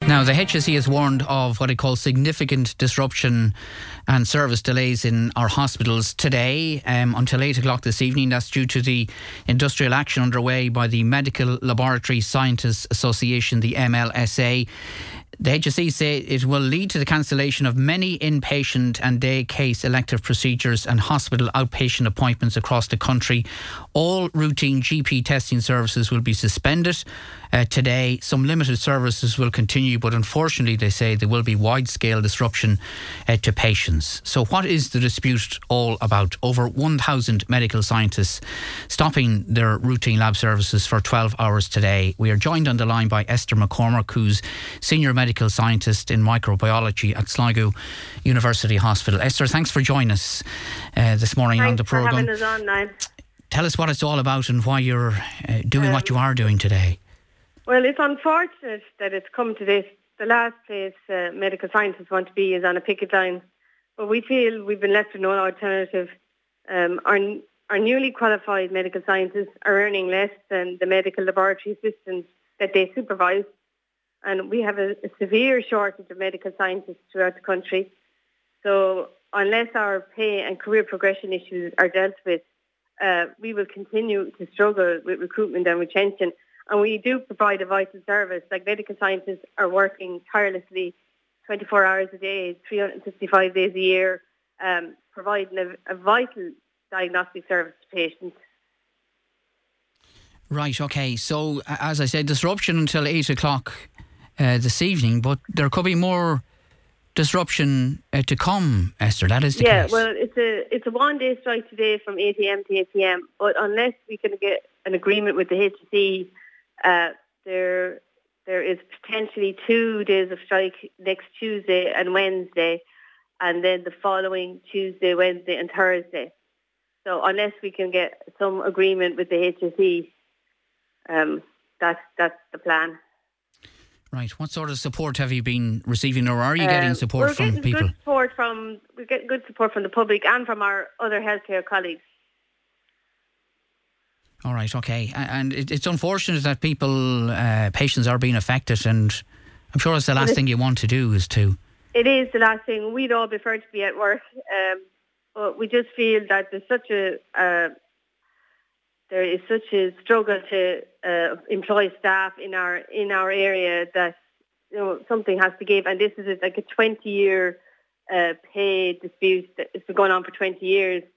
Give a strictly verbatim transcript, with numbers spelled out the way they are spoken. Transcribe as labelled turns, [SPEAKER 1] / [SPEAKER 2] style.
[SPEAKER 1] Now, the H S E has warned of what it calls significant disruption and service delays in our hospitals today um, until eight o'clock this evening. That's due to the industrial action underway by the Medical Laboratory Scientists Association, the M L S A. The H S E say it will lead to the cancellation of many inpatient and day case elective procedures and hospital outpatient appointments across the country. All routine G P testing services will be suspended uh, today. Some limited services will continue, but unfortunately, they say there will be wide-scale disruption uh, to patients. So what is the dispute all about? Over one thousand medical scientists stopping their routine lab services for twelve hours today. We are joined on the line by Esther McCormack, who's Senior Medical Scientist in Microbiology at Sligo University Hospital. Esther, thanks for joining us uh, this morning
[SPEAKER 2] thanks
[SPEAKER 1] on the programme.
[SPEAKER 2] Thanks for having us on, Niall.
[SPEAKER 1] Tell us what it's all about and why you're uh, doing
[SPEAKER 2] um,
[SPEAKER 1] what you are doing today.
[SPEAKER 2] Well, it's unfortunate that it's come to this. The last place uh, medical scientists want to be is on a picket line. But we feel we've been left with no alternative. Um, our, our newly qualified medical scientists are earning less than the medical laboratory assistants that they supervise. And we have a, a severe shortage of medical scientists throughout the country. So unless our pay and career progression issues are dealt with, uh, we will continue to struggle with recruitment and retention. And we do provide a vital service. Like, medical scientists are working tirelessly twenty-four hours a day, three hundred sixty-five days a year, um, providing a, a vital diagnostic service to patients.
[SPEAKER 1] Right, OK. So, as I said, disruption until eight o'clock uh, this evening, but there could be more disruption uh, to come, Esther. That is the
[SPEAKER 2] yeah,
[SPEAKER 1] case.
[SPEAKER 2] Yeah, well, it's a it's a one-day strike today from eight a.m. to eight p.m, but unless we can get an agreement with the H S E, uh, there there is potentially two days of strike next Tuesday and Wednesday, and then the following Tuesday, Wednesday and Thursday. So unless we can get some agreement with the H S E, um, that's, that's the plan.
[SPEAKER 1] Right. What sort of support have you been receiving, or are you getting
[SPEAKER 2] um,
[SPEAKER 1] support
[SPEAKER 2] we're
[SPEAKER 1] from
[SPEAKER 2] getting
[SPEAKER 1] people?
[SPEAKER 2] Good support from, we're getting good support from the public and from our other healthcare colleagues.
[SPEAKER 1] All right, OK. And it, it's unfortunate that people, uh, patients are being affected, and I'm sure it's the last thing you want to do is to...
[SPEAKER 2] It is the last thing. We'd all prefer to be at work, um, but we just feel that there's such a... Uh, there is such a struggle to uh, employ staff in our in our area that, you know, something has to give. And this is like a twenty-year uh, pay dispute that has been going on for twenty years.